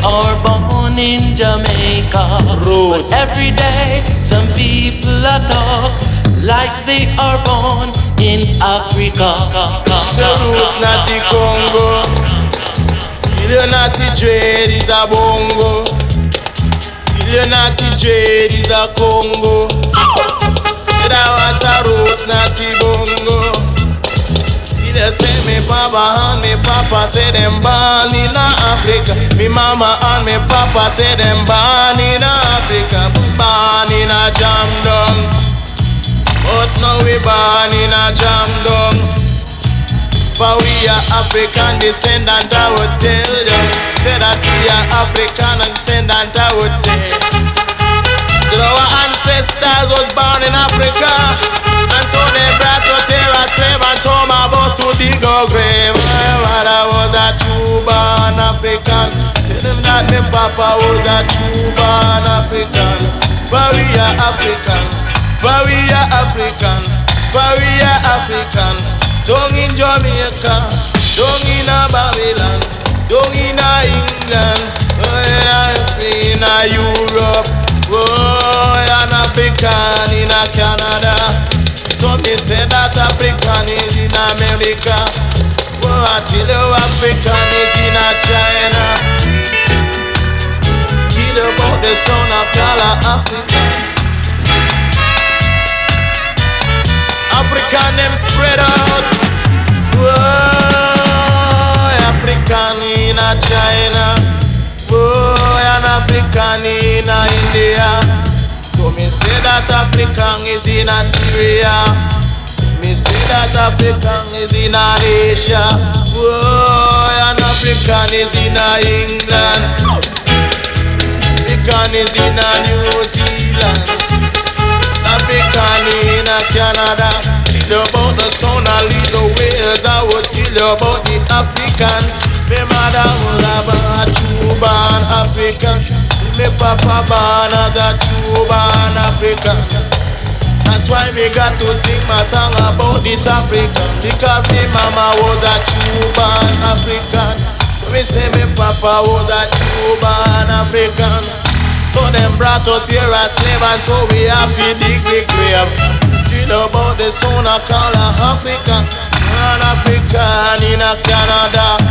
are born in Jamaica. But every day some people are talk like they are born in Africa. The roots not the Congo. The not the dread is a bongo. The not the dread is a Congo. The water roots not the bongo. They say me papa and me papa say them born in Africa. Me mama and me papa say them born in Africa. Born in a jam down, but now we born in a jam down. For we are African descendant, I would tell you that we are African descendant, I would say that our ancestors was born in Africa, and so they brought us here as slave and sold my boss to dig a grave. My mother was a true born African. Tell them that my papa was a true born African. But we are African. But we are African. But we are African. Don't in Jamaica, don't in a Babylon, don't in a England, in a Europe, oh, an African in a Canada. So me say that African is in America. Oh, I tell you African is in a China. Tell you about the son of color Africa. African them spread out. Oh, African in a China. Oh, an African in a India. So me say that African is in a Syria. Me say that African is in a Asia. Oh, an African is in a England. African is in a New Zealand. African in a Canada. Tell you about the sound and lead the ways. I would tell you about the African. My mother was a true born African. My papa born as a true born African. That's why me got to sing my song about this African. Because my mama was a true born African. So me say my papa was a true born African. So them brought us here as slave, and so we have to dig the grave. Tell about the son of color African, an African in a Canada.